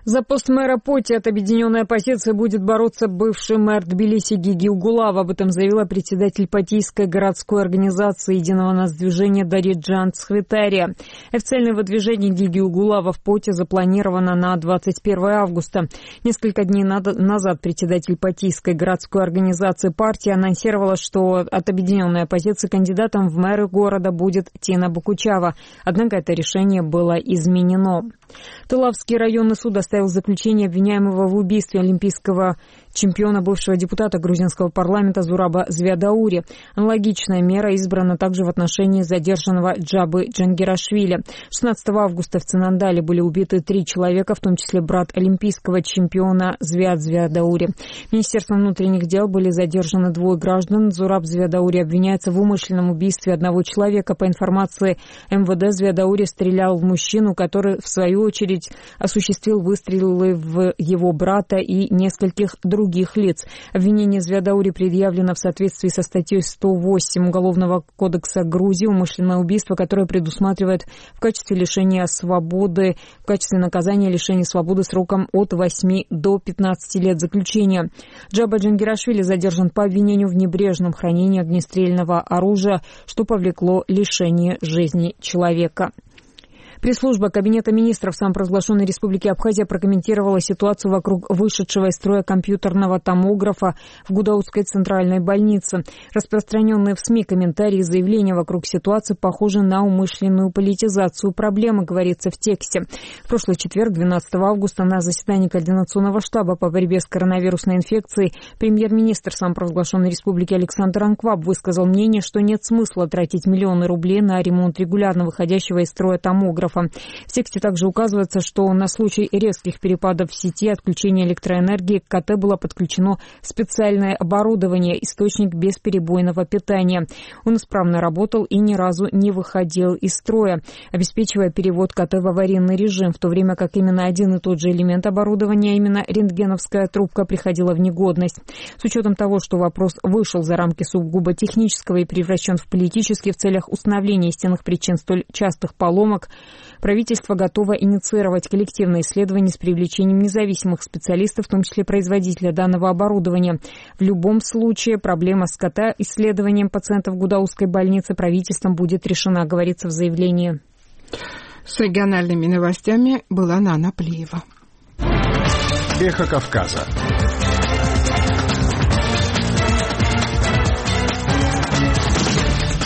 За пост мэра Поти от объединенной оппозиции будет бороться бывший мэр Тбилиси Гиги Угулав. Об этом заявила председатель Потийской городской организации единого нацдвижения Дариджан Цхвитария. Официальное выдвижение Гиги Угулава в Поти запланировано на 21 августа. Несколько дней назад председатель Потийской городской организации партии анонсировала, что от объединенной оппозиции кандидатом в мэры города будет Тина Бокучава. Однако это решение было изменено. Тулавский районный суд оставил заключение обвиняемого в убийстве олимпийского чемпиона, бывшего депутата грузинского парламента Зураба Звядаури. Аналогичная мера избрана также в отношении задержанного Джабы Джангирашвили. 16 августа в Цинандале были убиты 3 человека, в том числе брат олимпийского чемпиона Звяд Звядаури. Министерством внутренних дел были задержаны 2 граждан. Зураб Звядаури обвиняется в умышленном убийстве одного человека. По информации МВД, Звядаури стрелял в мужчину, который, в свою очередь, осуществил выстрелы в его брата и нескольких других лиц. Обвинение Звядаури предъявлено в соответствии со статьей 108 Уголовного кодекса Грузии «Умышленное убийство», которое предусматривает в качестве лишения свободы, в качестве наказания лишения свободы сроком от 8 до 15 лет заключения. Джаба Джангирашвили задержан по обвинению в небрежном хранении огнестрельного оружия, что повлекло лишение жизни человека. Пресс-служба Кабинета министров самопровозглашенной Республики Абхазия прокомментировала ситуацию вокруг вышедшего из строя компьютерного томографа в Гудаутской центральной больнице. Распространенные в СМИ комментарии и заявления вокруг ситуации похожи на умышленную политизацию проблемы, говорится в тексте. В прошлый четверг, 12 августа, на заседании Координационного штаба по борьбе с коронавирусной инфекцией премьер-министр самопровозглашенной Республики Александр Анкваб высказал мнение, что нет смысла тратить миллионы рублей на ремонт регулярно выходящего из строя томографа. В тексте также указывается, что на случай резких перепадов в сети, отключения электроэнергии к КТ было подключено специальное оборудование, источник бесперебойного питания. Он исправно работал и ни разу не выходил из строя, обеспечивая перевод КТ в аварийный режим, в то время как именно один и тот же элемент оборудования, именно рентгеновская трубка, приходила в негодность. С учетом того, что вопрос вышел за рамки сугубо технического и превращен в политический в целях установления истинных причин столь частых поломок, правительство готово инициировать коллективное исследование с привлечением независимых специалистов, в том числе производителя данного оборудования. В любом случае проблема с исследованием пациентов Гудаутской больницы правительством будет решена, говорится в заявлении. С региональными новостями была Нана Плиева. Эхо Кавказа.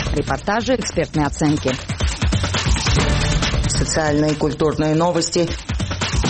Репортажи, экспертные оценки. Социальные и культурные новости,